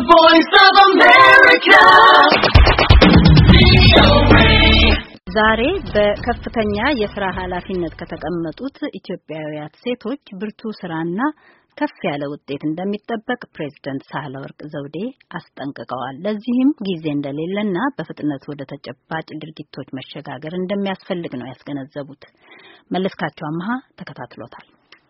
voice of America. ዛሬ በከፍተኛ የሥራ ኃላፊነት ከተቀመጡት ኢትዮጵያውያን ሴቶች ብርቱ ስራና ከፍ ያለ ውጤት እንደሚጠበቅ ፕሬዝዳንት ሳህለወርቅ ዘውዴ አስጠንቅቀዋል። ለዚህም ጊዜ እንደሌለና በፍጥነት ወደ ተጨባጭ ድርጊቶች መሸጋገር እንደሚያስፈልግ ነው ያስገነዘቡት። መለስካቸው አማሃ ተከታትሎታል።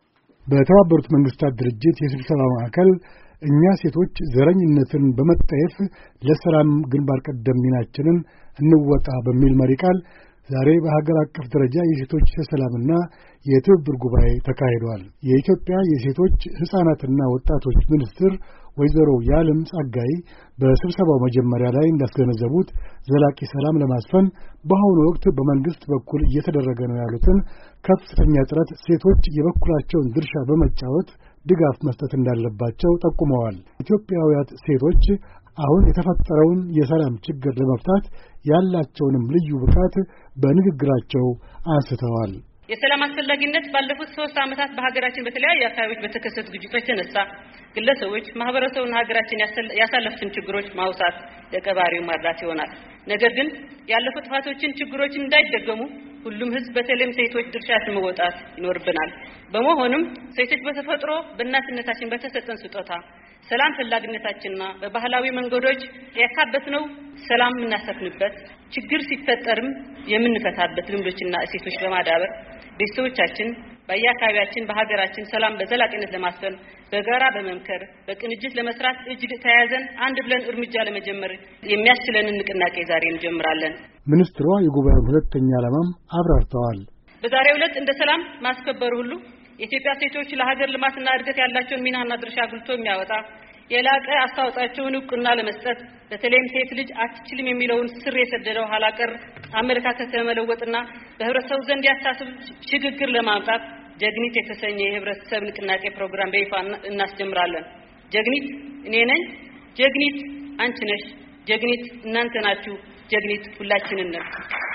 በተባበሩት መንግስታት ድርጅት የስብሰባ ማዕከል እኛ ሴቶች ዘረኝነትን በመጠየፍ ለሰላም ግንባር ቀደም ሚናችንን እንወጣ በሚል መሪ ቃል ዛሬ በሀገር አቀፍ ደረጃ የሴቶች የሰላምና የትብብር ጉባኤ ተካሂዷል። የኢትዮጵያ የሴቶች ሕፃናትና ወጣቶች ሚኒስትር ወይዘሮ የዓለም ጸጋይ በስብሰባው መጀመሪያ ላይ እንዳስገነዘቡት ዘላቂ ሰላም ለማስፈን በአሁኑ ወቅት በመንግስት በኩል እየተደረገ ነው ያሉትን ከፍተኛ ጥረት ሴቶች የበኩላቸውን ድርሻ በመጫወት ድጋፍ መስጠት እንዳለባቸው ጠቁመዋል። ኢትዮጵያውያን ሴቶች አሁን የተፈጠረውን የሰላም ችግር ለመፍታት ያላቸውንም ልዩ ብቃት በንግግራቸው አንስተዋል። የሰላም አስፈላጊነት ባለፉት 3 ዓመታት በሀገራችን በተለያዩ አካባቢዎች በተከሰቱ ግጭቶች የተነሳ ግለሰቦች፣ ማህበረሰቡና ሀገራችን ያሳለፉትን ችግሮች ማውሳት ለቀባሪው ማድላት ይሆናል። ነገር ግን ያለፉ ጥፋቶችን፣ ችግሮችን እንዳይደገሙ ሁሉም ህዝብ በተለይም ሴቶች ድርሻችን መወጣት ይኖርብናል። በመሆኑም ሴቶች በተፈጥሮ በእናትነታችን በተሰጠን ስጦታ ሰላም ፈላጊነታችንና በባህላዊ መንገዶች ያካበትነው ሰላም የምናሰፍንበት ችግር ሲፈጠርም የምንፈታበት ልምዶችና እሴቶች በማዳበር ቤተሰቦቻችን በየአካባቢያችን በሀገራችን ሰላም በዘላቂነት ለማስፈን በጋራ በመምከር በቅንጅት ለመስራት እጅግ ተያያዘን አንድ ብለን እርምጃ ለመጀመር የሚያስችለንን ንቅናቄ ዛሬ እንጀምራለን። ሚኒስትሯ የጉባኤውን ሁለተኛ ዓላማም አብራርተዋል። በዛሬው ዕለት እንደ ሰላም ማስከበር ሁሉ የኢትዮጵያ ሴቶች ለሀገር ልማትና እድገት ያላቸውን ሚናና ድርሻ ጉልቶ የሚያወጣ የላቀ አስተዋጽኦአቸውን እውቅና ለመስጠት በተለይም ሴት ልጅ አትችልም የሚለውን ስር የሰደደው ኋላቀር አመለካከት ለመለወጥና በህብረተሰቡ ዘንድ ያሳስብ ሽግግር ለማምጣት ጀግኒት የተሰኘ የህብረተሰብ ንቅናቄ ፕሮግራም በይፋ እናስጀምራለን። ጀግኒት እኔ ነኝ፣ ጀግኒት አንቺ ነሽ፣ ጀግኒት እናንተ ናችሁ፣ ጀግኒት ሁላችንን ነን።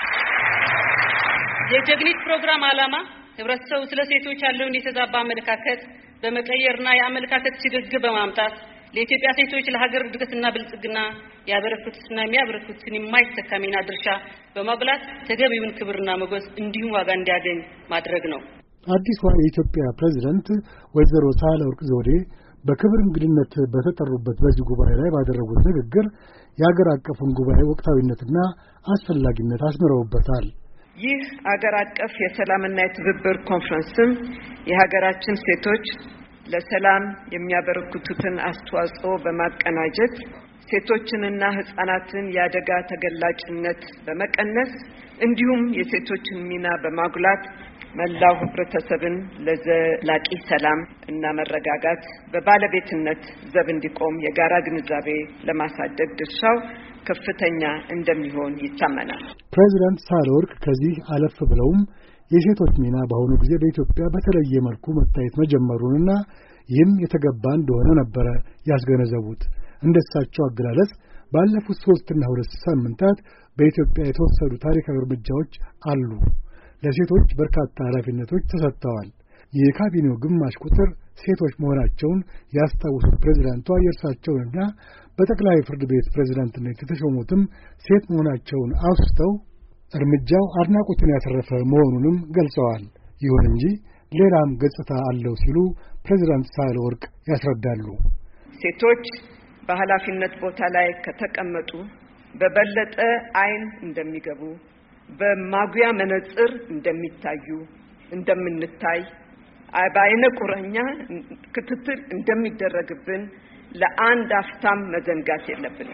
የጀግኒት ፕሮግራም ዓላማ ህብረተሰቡ ስለ ሴቶች ያለውን የተዛባ አመለካከት በመቀየርና የአመለካከት ሽግግር በማምጣት ለኢትዮጵያ ሴቶች ለሀገር እድገትና ብልጽግና ያበረከቱትና የሚያበረክቱትን የማይተካ ሚና ድርሻ በማጉላት ተገቢውን ክብርና ሞገስ እንዲሁም ዋጋ እንዲያገኝ ማድረግ ነው። አዲሷ የኢትዮጵያ ፕሬዝዳንት ወይዘሮ ሳህለወርቅ ዘውዴ በክብር እንግድነት በተጠሩበት በዚህ ጉባኤ ላይ ባደረጉት ንግግር የሀገር አቀፉን ጉባኤ ወቅታዊነትና አስፈላጊነት አስምረውበታል። ይህ አገር አቀፍ የሰላምና የትብብር ኮንፈረንስም የሀገራችን ሴቶች ለሰላም የሚያበረክቱትን አስተዋጽኦ በማቀናጀት ሴቶችንና ህፃናትን የአደጋ ተገላጭነት በመቀነስ እንዲሁም የሴቶችን ሚና በማጉላት መላው ህብረተሰብን ለዘላቂ ሰላም እና መረጋጋት በባለቤትነት ዘብ እንዲቆም የጋራ ግንዛቤ ለማሳደግ ድርሻው ከፍተኛ እንደሚሆን ይታመናል። ፕሬዝዳንት ሳህለወርቅ ከዚህ አለፍ ብለውም የሴቶች ሚና በአሁኑ ጊዜ በኢትዮጵያ በተለየ መልኩ መታየት መጀመሩንና ይህም የተገባ እንደሆነ ነበረ ያስገነዘቡት። እንደሳቸው አገላለጽ ባለፉት 3 እና 2 ሳምንታት በኢትዮጵያ የተወሰዱ ታሪካዊ እርምጃዎች አሉ። ለሴቶች በርካታ ኃላፊነቶች ተሰጥተዋል። የካቢኔው ግማሽ ቁጥር ሴቶች መሆናቸውን ያስታወሱት ፕሬዝዳንቷ የእርሳቸውንና በጠቅላይ ፍርድ ቤት ፕሬዝዳንትነት የተሾሙትም ሴት መሆናቸውን አውስተው እርምጃው አድናቆትን ያተረፈ መሆኑንም ገልጸዋል። ይሁን እንጂ ሌላም ገጽታ አለው ሲሉ ፕሬዝዳንት ሳህለወርቅ ያስረዳሉ። ሴቶች በኃላፊነት ቦታ ላይ ከተቀመጡ በበለጠ አይን እንደሚገቡ፣ በማጉያ መነጽር እንደሚታዩ እንደምንታይ፣ በአይነ ቁራኛ ክትትል እንደሚደረግብን ለአንድ አፍታም መዘንጋት የለብንም።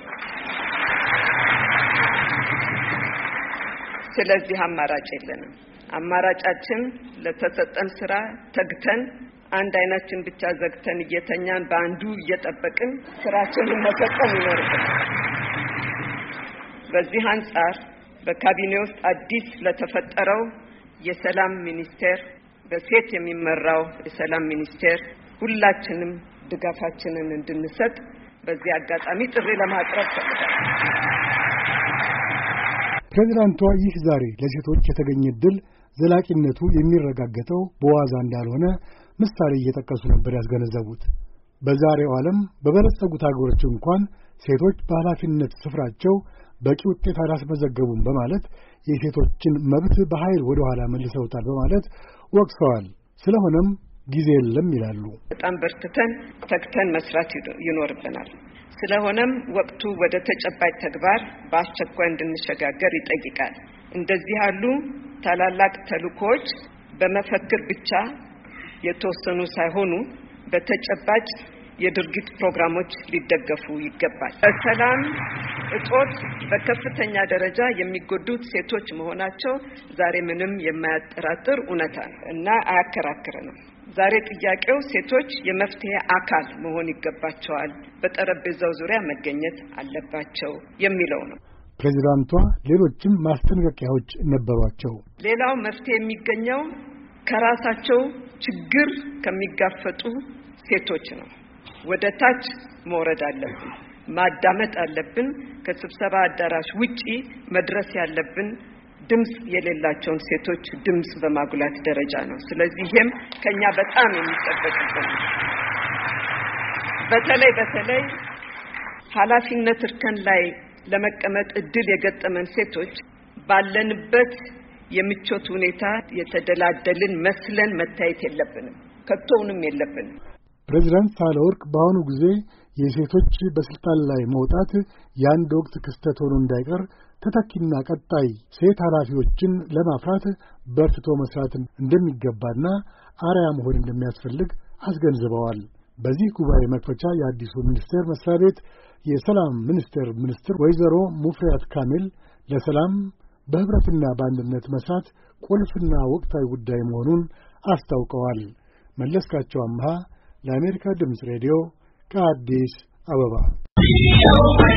ስለዚህ አማራጭ የለንም። አማራጫችን ለተሰጠን ስራ ተግተን አንድ አይናችን ብቻ ዘግተን እየተኛን በአንዱ እየጠበቅን ስራችንን መፈጸም ይኖርብናል። በዚህ አንጻር በካቢኔ ውስጥ አዲስ ለተፈጠረው የሰላም ሚኒስቴር በሴት የሚመራው የሰላም ሚኒስቴር ሁላችንም ድጋፋችንን እንድንሰጥ በዚህ አጋጣሚ ጥሪ ለማቅረብ ፈልጋለሁ። ፕሬዝዳንቷ ይህ ዛሬ ለሴቶች የተገኘ ድል ዘላቂነቱ የሚረጋገጠው በዋዛ እንዳልሆነ ምሳሌ እየጠቀሱ ነበር ያስገነዘቡት። በዛሬው ዓለም በበለጸጉት አገሮች እንኳን ሴቶች በኃላፊነት ስፍራቸው በቂ ውጤት አላስመዘገቡም በማለት የሴቶችን መብት በኃይል ወደ ኋላ መልሰውታል በማለት ወቅሰዋል። ስለሆነም ጊዜ የለም ይላሉ። በጣም በርትተን ተግተን መስራት ይኖርብናል። ስለሆነም ወቅቱ ወደ ተጨባጭ ተግባር በአስቸኳይ እንድንሸጋገር ይጠይቃል። እንደዚህ ያሉ ታላላቅ ተልእኮዎች በመፈክር ብቻ የተወሰኑ ሳይሆኑ በተጨባጭ የድርጊት ፕሮግራሞች ሊደገፉ ይገባል። በሰላም እጦት በከፍተኛ ደረጃ የሚጎዱት ሴቶች መሆናቸው ዛሬ ምንም የማያጠራጥር እውነታ እና አያከራክረንም። ዛሬ ጥያቄው ሴቶች የመፍትሄ አካል መሆን ይገባቸዋል፣ በጠረጴዛው ዙሪያ መገኘት አለባቸው የሚለው ነው። ፕሬዝዳንቷ ሌሎችም ማስጠንቀቂያዎች ነበሯቸው። ሌላው መፍትሄ የሚገኘው ከራሳቸው ችግር ከሚጋፈጡ ሴቶች ነው። ወደ ታች መውረድ አለብን፣ ማዳመጥ አለብን። ከስብሰባ አዳራሽ ውጪ መድረስ ያለብን ድምጽ የሌላቸውን ሴቶች ድምጽ በማጉላት ደረጃ ነው። ስለዚህ ይሄም ከኛ በጣም የሚጠበቅብን በተለይ ኃላፊነት እርከን ላይ ለመቀመጥ እድል የገጠመን ሴቶች ባለንበት የምቾት ሁኔታ የተደላደልን መስለን መታየት የለብንም፣ ከቶውንም የለብንም። ፕሬዝዳንት ሳህለወርቅ በአሁኑ ጊዜ የሴቶች በስልጣን ላይ መውጣት የአንድ ወቅት ክስተት ሆኖ እንዳይቀር ተተኪና ቀጣይ ሴት ኃላፊዎችን ለማፍራት በርትቶ መስራት እንደሚገባና አርአያ መሆን እንደሚያስፈልግ አስገንዝበዋል። በዚህ ጉባኤ መክፈቻ የአዲሱ ሚኒስቴር መስሪያ ቤት የሰላም ሚኒስትር ወይዘሮ ሙፈሪያት ካሚል ለሰላም በህብረትና በአንድነት መስራት ቁልፍና ወቅታዊ ጉዳይ መሆኑን አስታውቀዋል። መለስካቸው አምሃ ለአሜሪካ ድምፅ ሬዲዮ ከአዲስ አበባ